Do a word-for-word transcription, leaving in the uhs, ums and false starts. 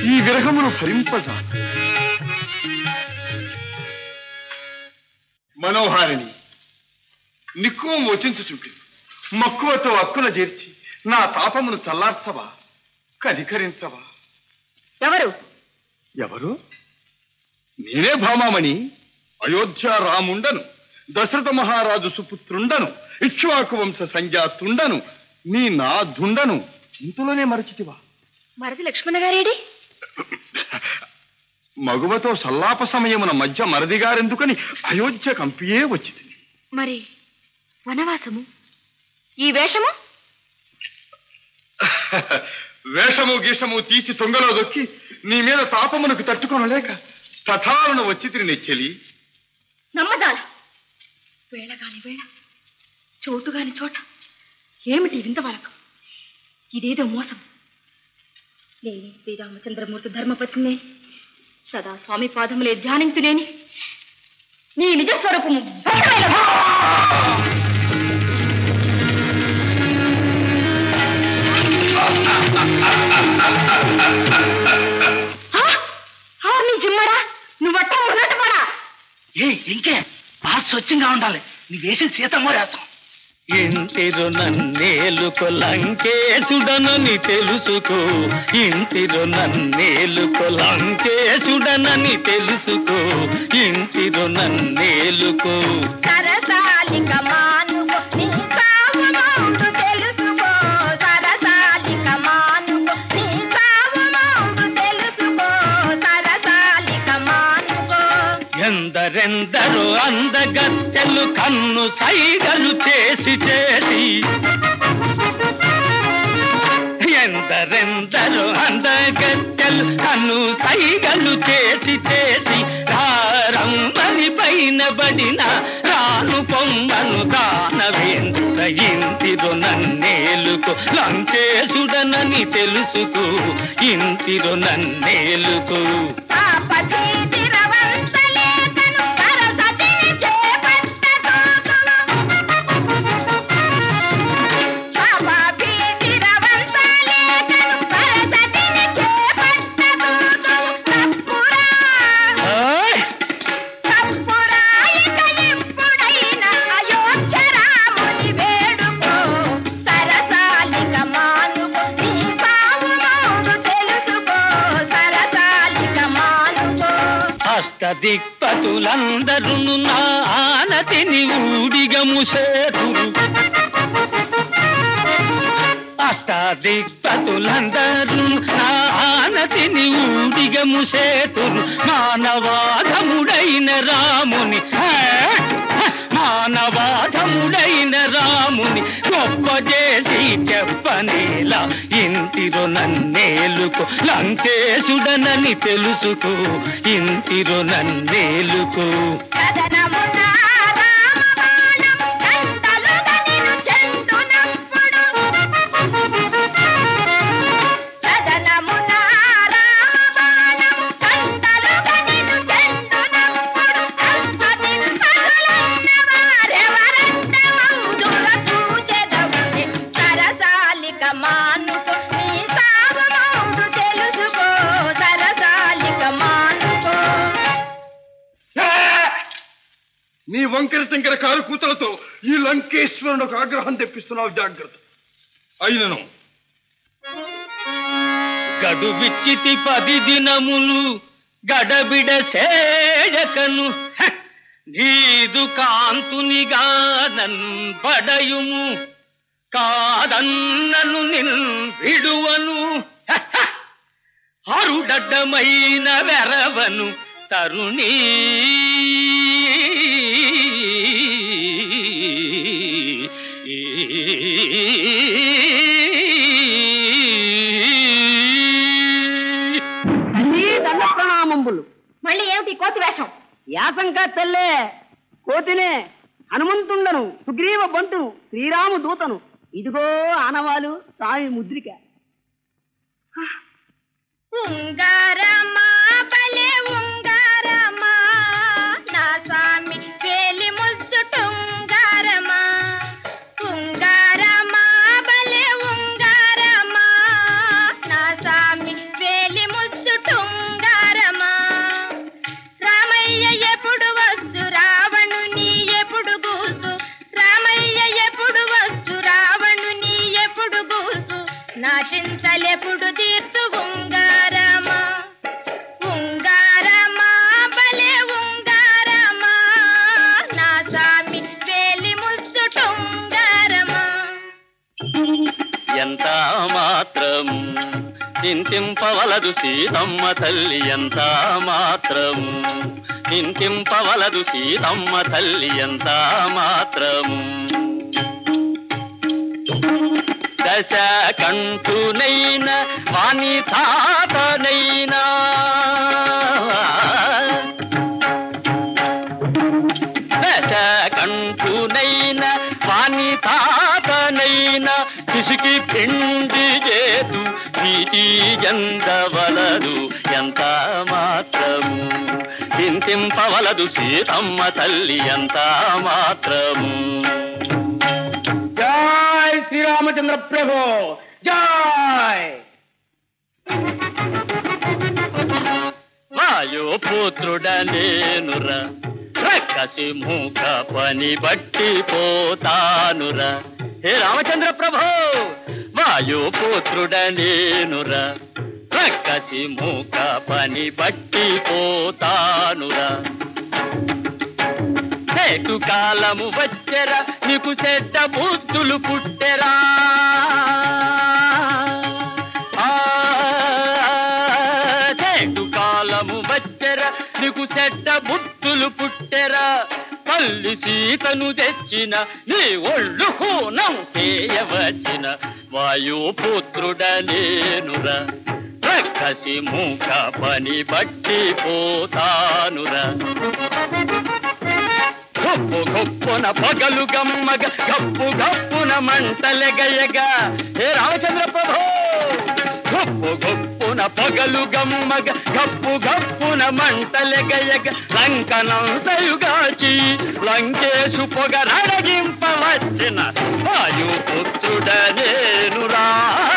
ఈ విరహమును ఫలింపజా. మనోహారిణి, నిక్కువ మోచించుచుంటి మక్కువతో అక్కున చేర్చి నా తాపమును చల్లార్చవా, కనికరించవా? ఎవరు ఎవరు? నేనే భామామణి, అయోధ్య రాముండను, దశరథ మహారాజు సుపుత్రుండను, ఇక్ష్వాకు వంశ సంజాతుండను, నీ నా దుండను. ఇంతలోనే మరచితివా? మరది లక్ష్మణ గారేడి? మగువతో సల్లాప సమయమున మధ్య మరదిగారెందుకని అయోధ్య కంపియే వచ్చింది. మరి వనవాసము, ఈ వేషము? వేషము గీషము తీసి తొంగలో దొక్కి నీ మీద తాపమునకు తట్టుకొనలేక తథాలను వచ్చి తిరిగి నెచ్చెలి. నమ్మదాల వేళ కాని వేళ, చోటు కాని చోట ఏమిటి వింతవరకు? ఇదేదో మోసం. నేనే శ్రీరామచంద్రమూర్తి ధర్మపత్నినే, సదా స్వామి పాదములే ధ్యానించునేని నీ నిజస్వరూపము నీ జిమ్మడా, నువ్వట్ట ఉన్నట్టు పడా. ఏ ఇంకే బాగా స్వచ్ఛంగా ఉండాలి. నీ వేసిన సీతమ్మో రాసం. ఇంటిరు నన్నేలుకో లంకేశుడనని తెలుసుకో, ఇంటిరు నన్నేలుకో లంకేశుడనని తెలుసుకో, ఇంటిరు నన్నేలుకో. సరసాలిక మానుకో నీ సావమౌందు తెలుసుకో, సరసాలిక మానుకో నీ సావమౌందు తెలుసుకో, సరసాలిక మానుకో. ఎందరెందరో అందగత్తెలు కన్ను సైగలు చేసి చేసి, ఎందరెందరో అందగత్తెలు కన్ను సైగలు చేసి చేసి, రారమ్మని పైన బడిన రాను పొమ్మను దానవేంద్ర. ఇంటిరు నన్నేలుకో లంకేశుడనని తెలుసుకో, ఇంటిరు నన్నేలుకో. దిక్పతులందరును నా ఆనతిని ఊడిగముసేతురు, అష్టాదిక్పతులందరూ నా ఆనతిని ఊడిగముసేతురు. మానవాధముడైన రాముని, మానవాధముడైన రాముని గొప్ప చేసి చెప్పనేలా. ఇంటిరు నన్నేలుకో లంకేశుడనని తెలుసుకో, ఇంటిరు నన్నేలుకో. నీ వంకర శంకర కారు కూతలతో ఈ లంకేశ్వరునికి ఆగ్రహం తెప్పిస్తున్నావు. జాగ్రత్త. అయినను గడువిచ్చితి పది దినములు గడబిడ సేయకను, నీదు కాంతునిగా నన్ పడయుము, కాదన్నను నిన్ విడువను, అరుడడ్డమైన వెరవను తరుణీ. దండ ప్రణామంబులు. మళ్ళీ ఏమిటి కోతి వేషం? యాసంకా తెల్లే కోతినే, హనుమంతుండను, సుగ్రీవ బంటును, శ్రీరాము దూతను. ఇదిగో ఆనవాలు స్వామి ముద్రిక. ఉంగారమా బలే ఉంగారమా, నా స్వామి వేలి ముద్దుటుంగారమా. ఉంగారమా బలే ఉంగారమా, నా స్వామి వేలి ముద్దుటుంగారమా. చింతింపవలదు సీతమ్మ తల్లి ఎంత మాత్రము, చింతింపవలదు సీతమ్మ తల్లి ఎంత మాత్రము. దశ కంఠునైన వాణి తాతనైనా, దశ కంఠునైన వాణి తాతనైనా పిసికి పిండి చేతు ప్రీతి ఎందవలదు ఎంత మాత్రము, చింతింపవలదు సీతమ్మ తల్లి ఎంత మాత్రము. జై శ్రీరామచంద్ర ప్రభు జై. వాయుపుత్రుడ నేనురా, రక్కసి మూక పని బట్టి పోతానురా. హే రామచంద్ర ప్రభు, వాయుపుత్రుడ నేనురా, రక్కసి మూక పని బట్టి పోతానురా. చేటు కాలము వచ్చెరా, నీకు చెడ్డ బుద్ధులు పుట్టెరా. చేటు కాలము వచ్చెరా, నీకు చెడ్డ బుద్ధులు పుట్టెరా. తల్లి సీతను తెచ్చిన నీ ఒళ్ళు హూనం చేయవచ్చిన వాయుపుత్రుడ నేనురా, రక్కసి మూక పని బట్టి పోతానురా. గొప్పు గొప్పున పగలు గమ్మగ, గప్పు గప్పున మంటలెగయగా. హే రామచంద్ర ప్రభు, గొప్పు గొప్పున పగలు గమ్మగ, గప్పు గప్పున మంటలెగయగ. లంకనంతయుగాచి లంకేశు పొగరడగింపవచ్చిన వాయుపుత్రుడ నేనురా.